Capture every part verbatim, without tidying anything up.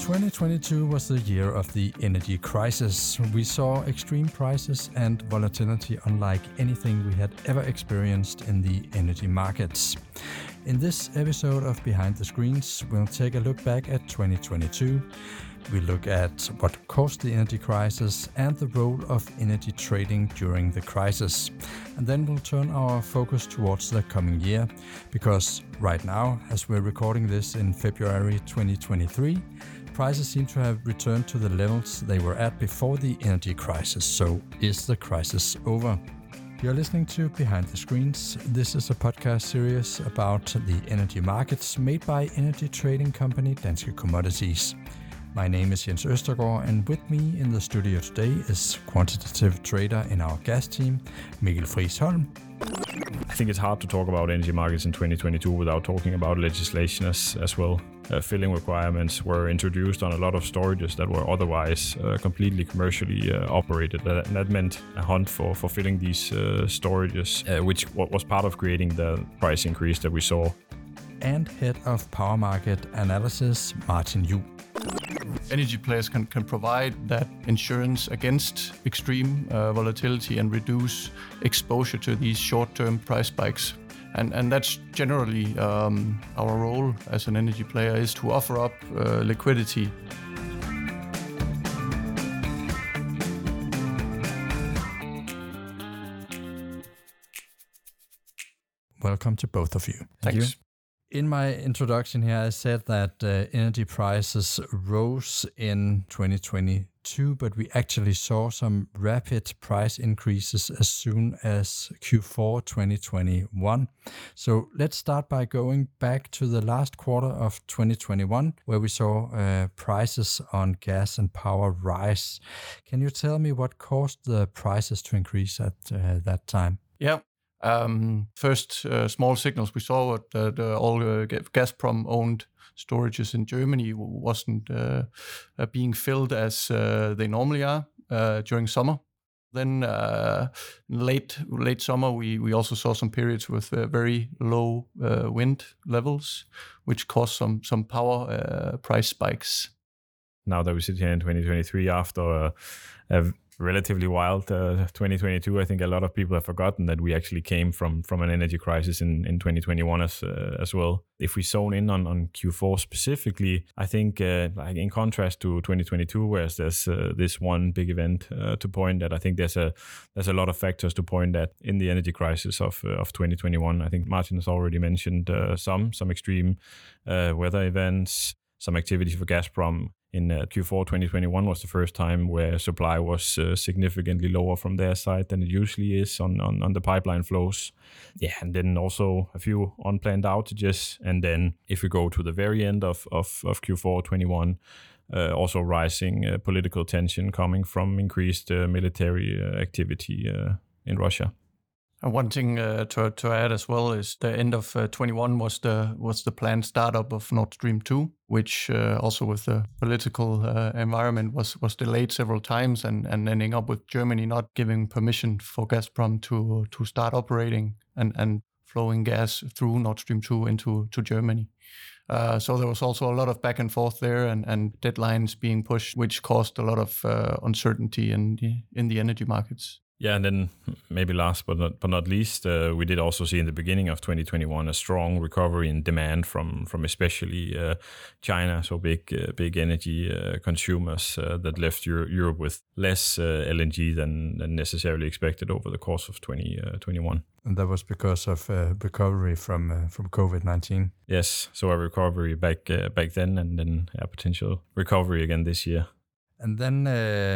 twenty twenty-two was the year of the energy crisis. We saw extreme prices and volatility unlike anything we had ever experienced in the energy markets. In this episode of Behind the Screens, we'll take a look back at twenty twenty-two. We look at what caused the energy crisis and the role of energy trading during the crisis. And then we'll turn our focus towards the coming year, because right now, as we're recording this in February twenty twenty-three, prices seem to have returned to the levels they were at before the energy crisis. So is the crisis over? You're listening to Behind the Screens. This is a podcast series about the energy markets made by energy trading company Danske Commodities. My name is Jens Østergaard, and with me in the studio today is quantitative trader in our gas team, Mikkel Friis Holm. I think it's hard to talk about energy markets in twenty twenty-two without talking about legislation as, as well. Uh, filling requirements were introduced on a lot of storages that were otherwise uh, completely commercially uh, operated. Uh, and that meant a hunt for, for filling these uh, storages, uh, which was part of creating the price increase that we saw. And head of power market analysis, Martin Juul. Energy players can, can provide that insurance against extreme uh, volatility and reduce exposure to these short-term price spikes. And, and that's generally um, our role as an energy player, is to offer up uh, liquidity. Welcome to both of you. Thanks. You. In my introduction here, I said that uh, energy prices rose in twenty twenty-two, but we actually saw some rapid price increases as soon as Q four twenty twenty-one. So let's start by going back to the last quarter of twenty twenty-one, where we saw uh, prices on gas and power rise. Can you tell me what caused the prices to increase at uh, that time? Yeah. Um, first uh, small signals we saw that uh, all uh, Gazprom-owned storages in Germany wasn't uh, uh, being filled as uh, they normally are uh, during summer. Then uh, late late summer, we, we also saw some periods with uh, very low uh, wind levels, which caused some some power uh, price spikes. Now that we sit here in twenty twenty-three after a, a relatively wild uh, twenty twenty-two, I think a lot of people have forgotten that we actually came from from an energy crisis in, in twenty twenty-one as uh, as well. If we zone in on, on Q four specifically, I think uh, like in contrast to twenty twenty-two, whereas there's uh, this one big event uh, to point at, I think there's a there's a lot of factors to point at in the energy crisis of uh, of twenty twenty-one. I think Martin has already mentioned uh, some some extreme uh, weather events, some activity for Gazprom. In uh, Q four twenty twenty-one was the first time where supply was uh, significantly lower from their side than it usually is on, on, on the pipeline flows. Yeah, and then also a few unplanned outages. And then if we go to the very end of, of, of Q four twenty-one, uh, also rising uh, political tension coming from increased uh, military uh, activity uh, in Russia. And one thing uh, to to add as well is the end of uh, twenty-one was the was the planned startup of Nord Stream two, which uh, also with the political uh, environment was was delayed several times, and, and ending up with Germany not giving permission for Gazprom to to start operating and, and flowing gas through Nord Stream two into to Germany. Uh, so there was also a lot of back and forth there, and, and deadlines being pushed, which caused a lot of uh, uncertainty in the in the energy markets. Yeah, and then maybe last but not but not least, uh, we did also see in the beginning of twenty twenty-one a strong recovery in demand from from especially uh, China, so big uh, big energy uh, consumers uh, that left Euro- Europe with less uh, L N G than, than necessarily expected over the course of twenty twenty-one. And that was because of uh, recovery from uh, from COVID nineteen. Yes, so a recovery back uh, back then, and then a potential recovery again this year. And then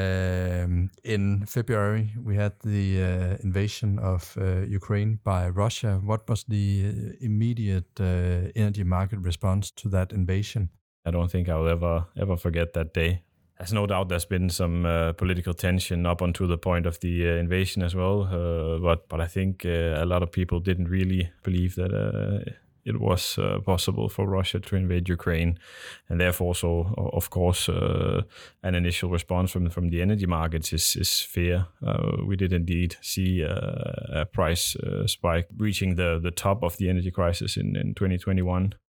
uh, in February, we had the uh, invasion of uh, Ukraine by Russia. What was the immediate uh, energy market response to that invasion? I don't think I'll ever ever forget that day. There's no doubt there's been some uh, political tension up until the point of the uh, invasion as well. Uh, but but I think uh, a lot of people didn't really believe that uh, it was uh, possible for Russia to invade Ukraine, and therefore also, of course, uh, an initial response from from the energy markets is is fear. Uh, we did indeed see uh, a price uh, spike reaching the the top of the energy crisis in in twenty twenty-one.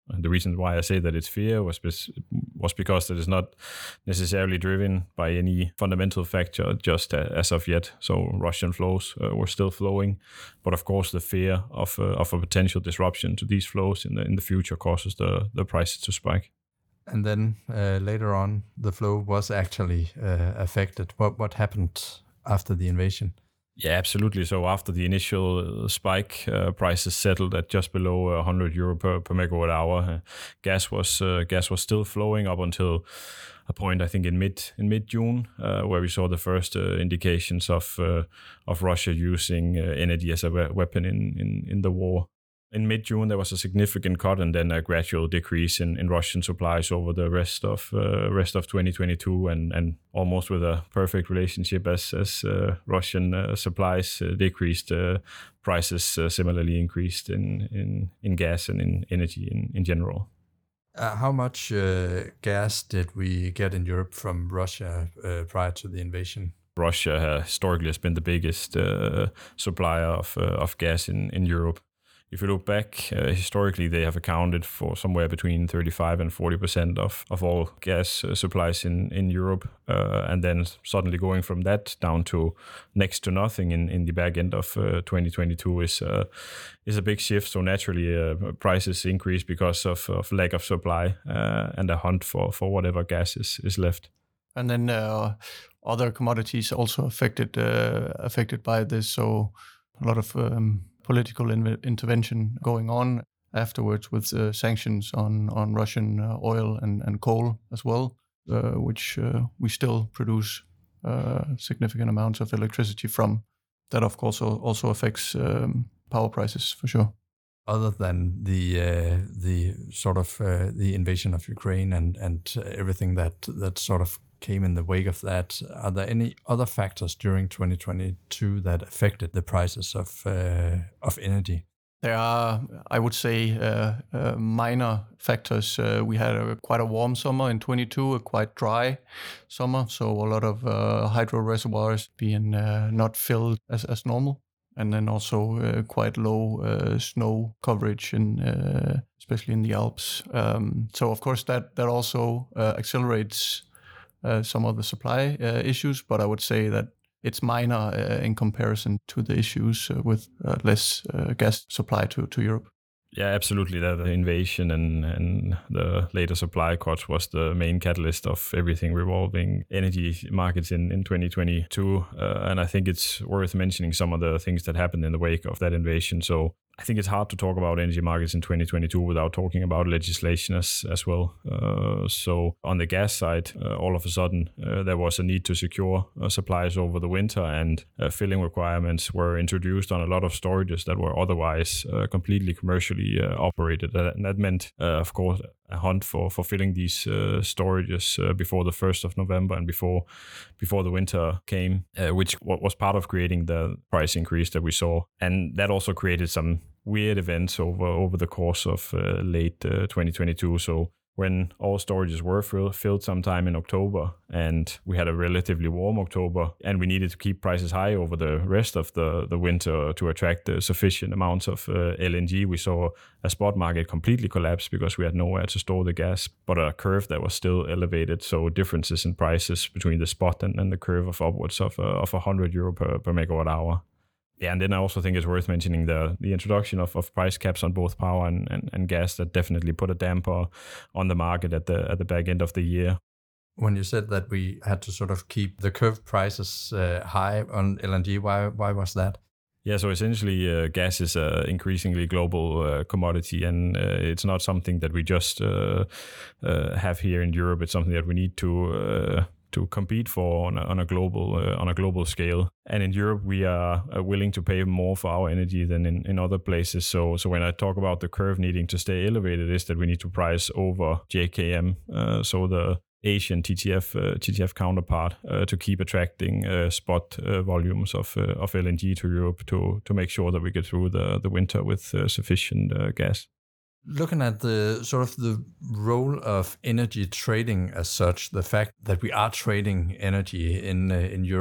And the reason why I say that it's fear was was because it is not necessarily driven by any fundamental factor just as of yet. So Russian flows uh, were still flowing, but of course the fear of uh, of a potential disruption to these flows in the in the future causes the the prices to spike. And then uh, later on, the flow was actually uh, affected. What what happened after the invasion? Yeah, absolutely. So after the initial spike, uh, prices settled at just below one hundred euro per, per megawatt hour. Uh, gas was uh, gas was still flowing up until a point, I think, in mid in mid June, uh, where we saw the first uh, indications of uh, of Russia using uh, energy as a we- weapon in, in in the war. In mid-June, there was a significant cut and then a gradual decrease in, in Russian supplies over the rest of uh, rest of twenty twenty-two, and, and almost with a perfect relationship as as uh, Russian uh, supplies uh, decreased, uh, prices uh, similarly increased in, in, in gas and in energy in, in general. Uh, how much uh, gas did we get in Europe from Russia uh, prior to the invasion? Russia uh, historically has been the biggest uh, supplier of uh, of gas in, in Europe. If you look back, uh, historically, they have accounted for somewhere between thirty-five and forty percent of, of all gas uh, supplies in, in Europe. Uh, and then suddenly going from that down to next to nothing in, in the back end of uh, twenty twenty-two is uh, is a big shift. So naturally, uh, prices increase because of, of lack of supply uh, and a hunt for, for whatever gas is, is left. And then uh, other commodities also affected uh, affected by this. So a lot of um, political in- intervention going on afterwards with uh, sanctions on, on Russian uh, oil and, and coal as well, uh, which uh, we still produce uh, significant amounts of electricity from. That, of course, also affects um, power prices for sure. Other than the uh, the sort of uh, the invasion of Ukraine and and everything that that sort of came in the wake of that, are there any other factors during twenty twenty-two that affected the prices of uh, of energy? There are, I would say, uh, uh, minor factors. Uh, we had a, quite a warm summer in twenty-two, a quite dry summer, so a lot of uh, hydro reservoirs being uh, not filled as, as normal. And then also uh, quite low uh, snow coverage, in, uh, especially in the Alps. Um, so, of course, that, that also uh, accelerates uh, some of the supply uh, issues, but I would say that it's minor uh, in comparison to the issues uh, with uh, less uh, gas supply to, to Europe. Yeah, absolutely. That invasion and, and the later supply cuts was the main catalyst of everything revolving energy markets in, in twenty twenty-two. Uh, and I think it's worth mentioning some of the things that happened in the wake of that invasion. So I think it's hard to talk about energy markets in twenty twenty-two without talking about legislation as, as well. Uh, so on the gas side, uh, all of a sudden, uh, there was a need to secure uh, supplies over the winter, and uh, filling requirements were introduced on a lot of storages that were otherwise uh, completely commercially uh, operated. And that meant, uh, of course, a hunt for, for filling these uh, storages uh, before the first of November and before before the winter came, uh, which was part of creating the price increase that we saw. And that also created some weird events over over the course of uh, late uh, twenty twenty-two. So when all storages were fill, filled sometime in October, and we had a relatively warm October, and we needed to keep prices high over the rest of the, the winter to attract uh, sufficient amounts of uh, L N G, we saw a spot market completely collapse because we had nowhere to store the gas, but a curve that was still elevated. So differences in prices between the spot and, and the curve of upwards of, uh, of one hundred euro per, per megawatt hour. Yeah, and then I also think it's worth mentioning the the introduction of, of price caps on both power and, and, and gas that definitely put a damper on the market at the at the back end of the year. When you said that we had to sort of keep the curve prices uh, high on L N G, why why was that? Yeah, so essentially uh, gas is an increasingly global uh, commodity, and uh, it's not something that we just uh, uh, have here in Europe. It's something that we need to uh, to compete for on a, on a global uh, on a global scale. And in Europe, we are uh, willing to pay more for our energy than in, in other places. So so when I talk about the curve needing to stay elevated, is that we need to price over J K M, uh, so the Asian T T F uh, T T F counterpart, uh, to keep attracting uh, spot uh, volumes of uh, of L N G to Europe to to make sure that we get through the the winter with uh, sufficient uh, gas. Looking at the sort of the role of energy trading as such, the fact that we are trading energy in uh, in Europe,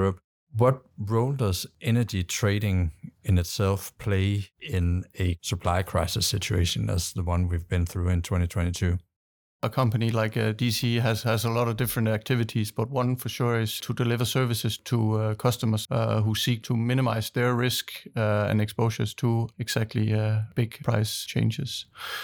What role does energy trading in itself play in a supply crisis situation as the one we've been through in twenty twenty-two? A company like uh, D C has, has a lot of different activities, but one for sure is to deliver services to uh, customers uh, who seek to minimize their risk uh, and exposures to exactly uh, big price changes.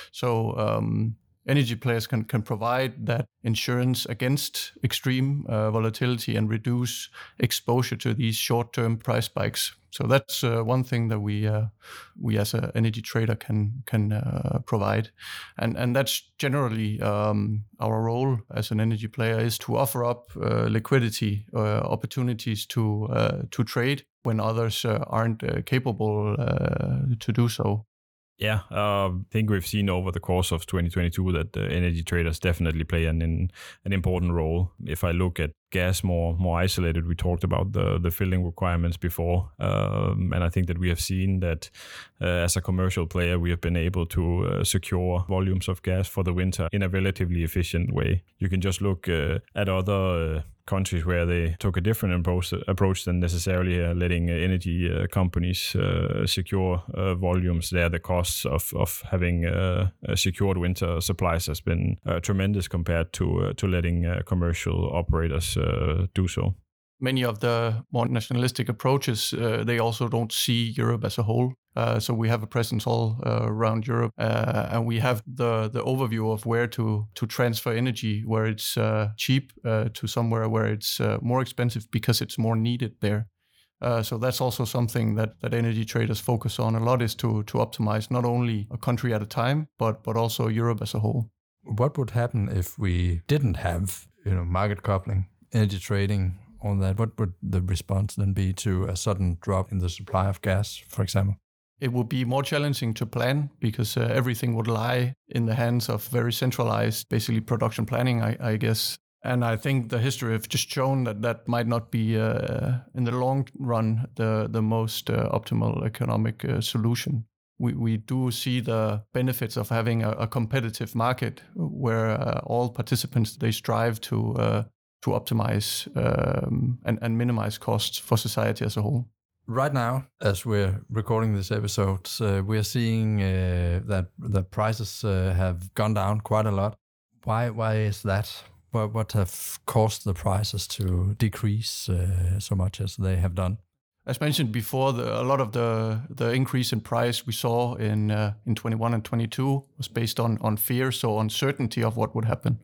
So um, energy players can, can provide that insurance against extreme uh, volatility and reduce exposure to these short-term price spikes. So that's uh, one thing that we uh, we as an energy trader can can uh, provide, and and that's generally um, our role as an energy player is to offer up uh, liquidity uh, opportunities to uh, to trade when others uh, aren't uh, capable uh, to do so. Yeah, uh, I think we've seen over the course of twenty twenty-two that uh, energy traders definitely play an in, an important role. If I look at gas more more isolated, we talked about the the filling requirements before, um, and I think that we have seen that uh, as a commercial player, we have been able to uh, secure volumes of gas for the winter in a relatively efficient way. You can just look uh, at other uh, countries where they took a different approach, approach than necessarily uh, letting uh, energy uh, companies uh, secure uh, volumes. There, the costs of of having uh, secured winter supplies has been uh, tremendous compared to uh, to letting uh, commercial operators uh, do so. Many of the more nationalistic approaches, uh, they also don't see Europe as a whole. Uh, so we have a presence all uh, around Europe, uh, and we have the the overview of where to to transfer energy, where it's uh, cheap uh, to somewhere where it's uh, more expensive because it's more needed there. Uh, so that's also something that, that energy traders focus on a lot, is to to optimize not only a country at a time, but but also Europe as a whole. What would happen if we didn't have, you know, market coupling, energy trading, all that? What would the response then be to a sudden drop in the supply of gas, for example? It would be more challenging to plan because uh, everything would lie in the hands of very centralized, basically production planning, I, I guess. And I think the history have just shown that that might not be, uh, in the long run, the the most uh, optimal economic uh, solution. We we do see the benefits of having a, a competitive market where uh, all participants, they strive to uh, to optimize um, and, and minimize costs for society as a whole. Right now, as we're recording this episode, uh, we're seeing uh, that the prices uh, have gone down quite a lot. Why Why is that? What, what have caused the prices to decrease uh, so much as they have done? As mentioned before, the, a lot of the, the increase in price we saw in uh, in twenty-one and twenty-two was based on on fear, so uncertainty of what would happen.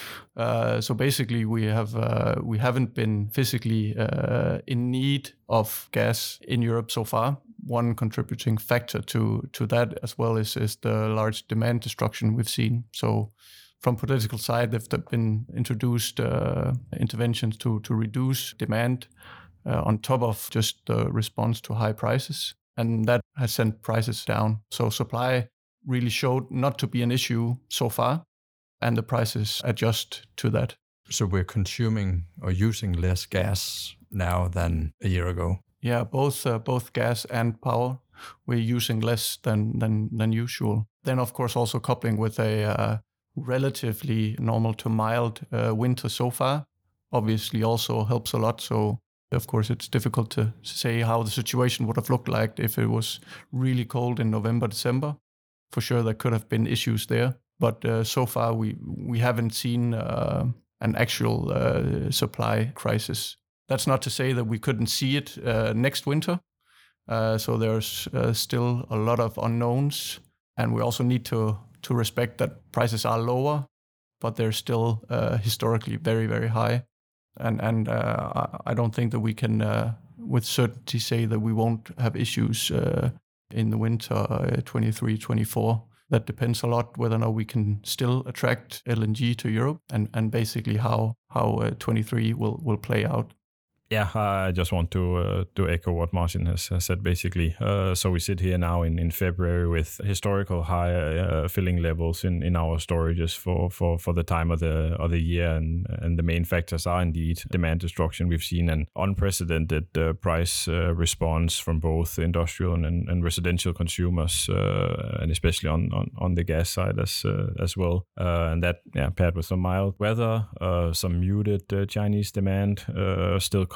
Uh, so basically, we have uh, we haven't been physically uh, in need of gas in Europe so far. One contributing factor to to that as well is is the large demand destruction we've seen. So from political side, there've been introduced uh, interventions to to reduce demand uh, on top of just the response to high prices, and that has sent prices down. So supply really showed not to be an issue so far, and the prices adjust to that. So we're consuming or using less gas now than a year ago? Yeah, both uh, both gas and power. We're using less than than than usual. Then, of course, also coupling with a uh, relatively normal to mild uh, winter so far, obviously also helps a lot. So, of course, it's difficult to say how the situation would have looked like if it was really cold in November, December. For sure, there could have been issues there. But uh, so far, we we haven't seen uh, an actual uh, supply crisis. That's not to say that we couldn't see it uh, next winter. Uh, so there's uh, still a lot of unknowns, and we also need to to respect that prices are lower, but they're still uh, historically very, very high. And and uh, I don't think that we can uh, with certainty say that we won't have issues uh, in the winter uh, twenty-three, twenty-four. That depends a lot whether or not we can still attract L N G to Europe, and, and basically how how uh, twenty-three will, will play out. Yeah, I just want to uh, to echo what Martin has, has said, basically. Uh, so we sit here now in, in February with historical high uh, filling levels in, in our storages for, for, for the time of the of the year, and and the main factors are indeed demand destruction. We've seen an unprecedented uh, price uh, response from both industrial and, and residential consumers, uh, and especially on, on, on the gas side as uh, as well. Uh, and that, yeah, paired with some mild weather, uh, some muted uh, Chinese demand, uh, still coming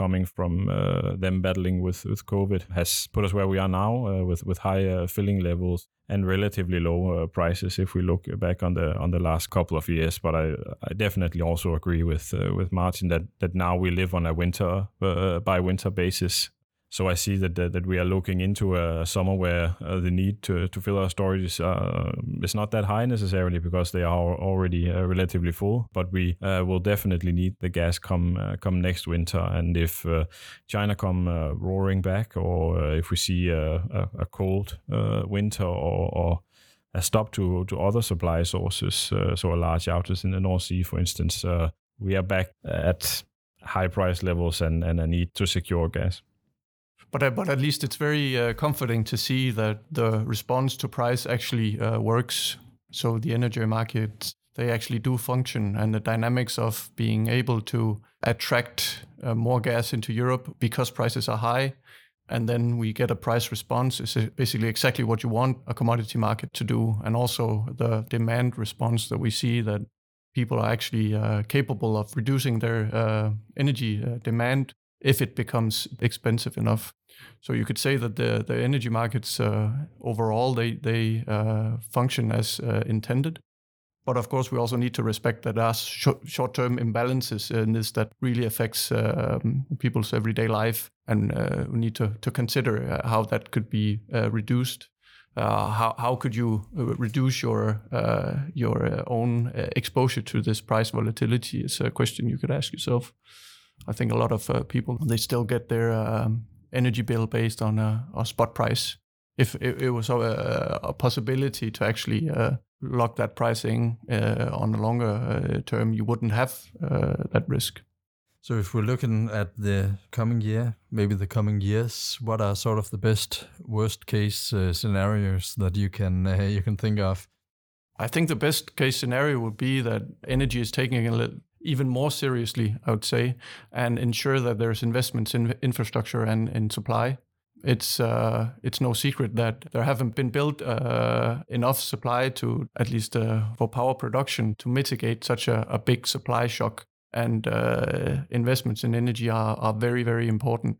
coming from uh, them battling with, with COVID has put us where we are now uh, with with high uh, filling levels and relatively low uh, prices if we look back on the on the last couple of years. But I, I definitely also agree with uh, with Martin that that now we live on a winter uh, by winter basis. So I see that, that that we are looking into a summer where uh, the need to, to fill our storages uh, is not that high necessarily because they are already uh, relatively full. But we uh, will definitely need the gas come uh, come next winter. And if uh, China come uh, roaring back, or uh, if we see a, a, a cold uh, winter, or, or a stop to, to other supply sources, uh, so a large outage in the North Sea, for instance, uh, we are back at high price levels and, and a need to secure gas. But uh, but at least it's very uh, comforting to see that the response to price actually uh, works. So the energy markets, they actually do function, and the dynamics of being able to attract uh, more gas into Europe because prices are high, and then we get a price response is basically exactly what you want a commodity market to do. And also the demand response that we see that people are actually uh, capable of reducing their uh, energy uh, demand if it becomes expensive enough. So you could say that the, the energy markets uh, overall, they, they uh, function as uh, intended. But of course, we also need to respect that there are sh- short-term imbalances in this that really affects uh, people's everyday life. And uh, we need to, to consider uh, how that could be uh, reduced. Uh, how how could you reduce your uh, your own exposure to this price volatility is a question you could ask yourself. I think a lot of uh, people, they still get their um, energy bill based on a, a spot price. If it, it was a, a possibility to actually uh, lock that pricing uh, on a longer uh, term, you wouldn't have uh, that risk. So if we're looking at the coming year, maybe the coming years, what are sort of the best worst case uh, scenarios that you can uh, you can think of? I think the best case scenario would be that energy is taking a little even more seriously, I would say, and ensure that there's investments in infrastructure and in supply. It's uh, it's no secret that there haven't been built uh, enough supply to, at least uh, for power production, to mitigate such a, a big supply shock. And uh, investments in energy are, are very, very important,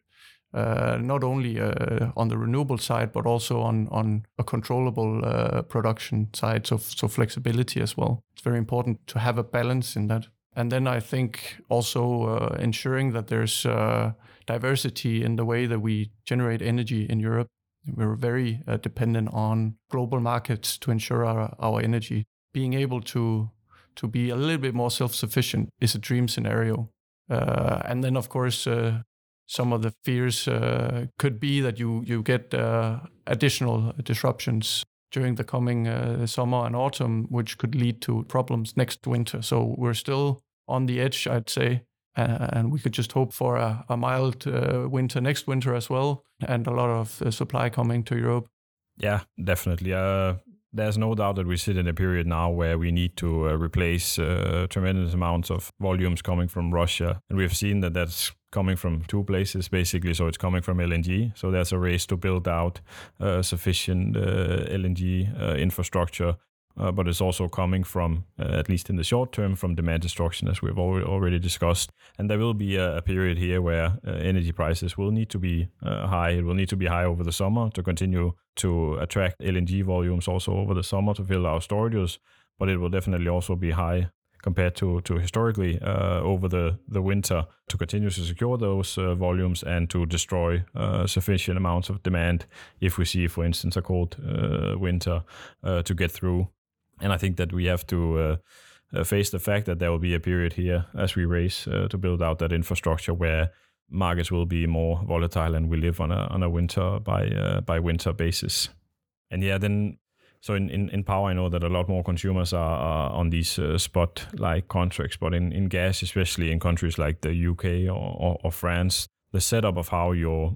uh, not only uh, on the renewable side, but also on, on a controllable uh, production side, so, so flexibility as well. It's very important to have a balance in that. And then I think also uh, ensuring that there's uh, diversity in the way that we generate energy in Europe. We're very uh, dependent on global markets to ensure our, our energy. Being able to to be a little bit more self-sufficient is a dream scenario. Uh, and then, of course, uh, some of the fears uh, could be that you, you get uh, additional disruptions during the coming uh, summer and autumn, which could lead to problems next winter. So we're still on the edge, I'd say. Uh, and we could just hope for a, a mild uh, winter next winter as well, and a lot of uh, supply coming to Europe. Yeah, definitely. Uh, there's no doubt that we sit in a period now where we need to uh, replace uh, tremendous amounts of volumes coming from Russia. And we've seen that that's coming from two places, basically. So it's coming from L N G. So there's a race to build out uh, sufficient uh, L N G uh, infrastructure. Uh, but it's also coming from, uh, at least in the short term, from demand destruction, as we've al- already discussed. And there will be a, a period here where uh, energy prices will need to be uh, high. It will need to be high over the summer to continue to attract L N G volumes also over the summer to fill our storages. But it will definitely also be high compared to, to historically uh, over the, the winter to continue to secure those uh, volumes and to destroy uh, sufficient amounts of demand if we see, for instance, a cold uh, winter uh, to get through. And I think that we have to uh, uh, face the fact that there will be a period here as we race uh, to build out that infrastructure where markets will be more volatile and we live on a on a winter by uh, by winter basis. And yeah, then so in, in, in power, I know that a lot more consumers are, are on these uh, spot-like contracts, but in, in gas, especially in countries like the U K or, or, or France, the setup of how your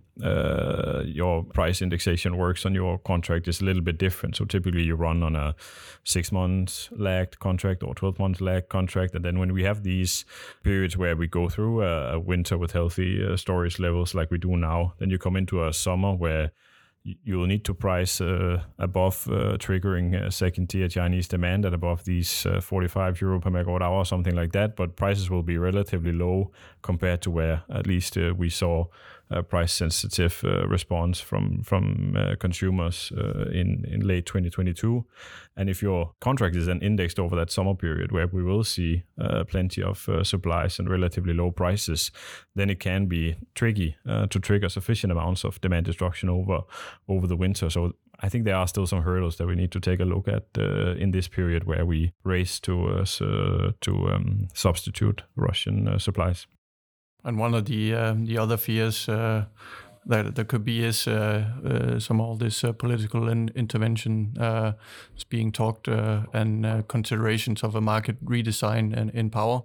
uh, your price indexation works on your contract is a little bit different. So typically you run on a six months lagged contract or twelve months lagged contract. And then when we have these periods where we go through a, a winter with healthy uh, storage levels like we do now, then you come into a summer where you will need to price uh, above uh, triggering uh, second-tier Chinese demand at above these uh, forty-five euro per megawatt hour, something like that. But prices will be relatively low compared to where at least uh, we saw a price-sensitive uh, response from from uh, consumers uh, in in late twenty twenty-two. And if your contract is then indexed over that summer period, where we will see uh, plenty of uh, supplies and relatively low prices, then it can be tricky uh, to trigger sufficient amounts of demand destruction over over the winter. So I think there are still some hurdles that we need to take a look at uh, in this period where we race to uh, to um, substitute Russian uh, supplies. And one of the um, the other fears uh, that there could be is uh, uh, some of all this uh, political in- intervention uh, is being talked uh, and uh, considerations of a market redesign in, in power.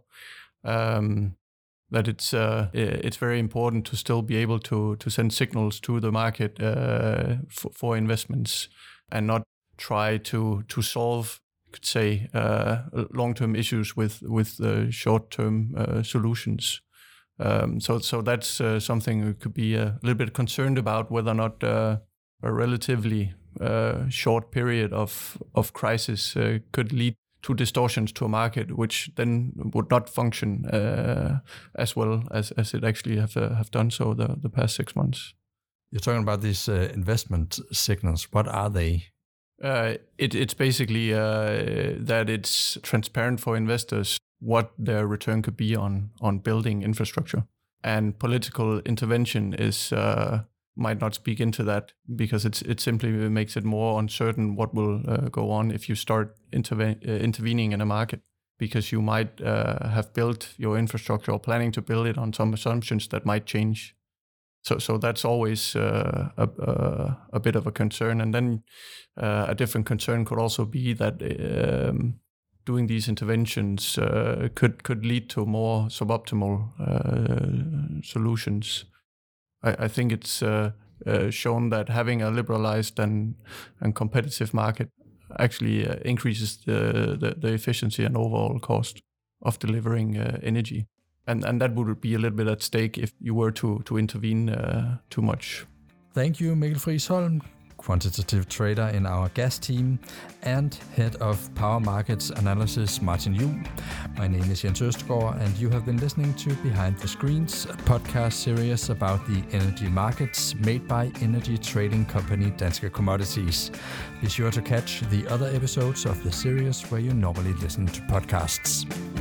Um, that it's uh, it's very important to still be able to to send signals to the market uh, for, for investments and not try to to solve, you could say, uh, long-term issues with with uh, short-term uh, solutions. Um, so so that's uh, something we could be a little bit concerned about, whether or not uh, a relatively uh, short period of of crisis uh, could lead to distortions to a market, which then would not function uh, as well as, as it actually have uh, have done so the, the past six months. You're talking about these uh, investment signals. What are they? Uh, it, it's basically uh, that it's transparent for investors what their return could be on on building infrastructure, and political intervention is uh, might not speak into that, because it's it simply makes it more uncertain what will uh, go on if you start interve- uh, intervening in a market, because you might uh, have built your infrastructure or planning to build it on some assumptions that might change. So so that's always uh, a, a a bit of a concern, and then uh, a different concern could also be that Um, doing these interventions uh, could could lead to more suboptimal uh, solutions. I, I think it's uh, uh, shown that having a liberalized and and competitive market actually uh, increases the, the the efficiency and overall cost of delivering uh, energy, and and that would be a little bit at stake if you were to to intervene uh, too much. Thank you, Mikkel Friisholm, quantitative trader in our gas team, and head of power markets analysis, Martin Juhl. My name is Jens Østergaard, and you have been listening to Behind the Screens, a podcast series about the energy markets made by energy trading company Danske Commodities. Be sure to catch the other episodes of the series where you normally listen to podcasts.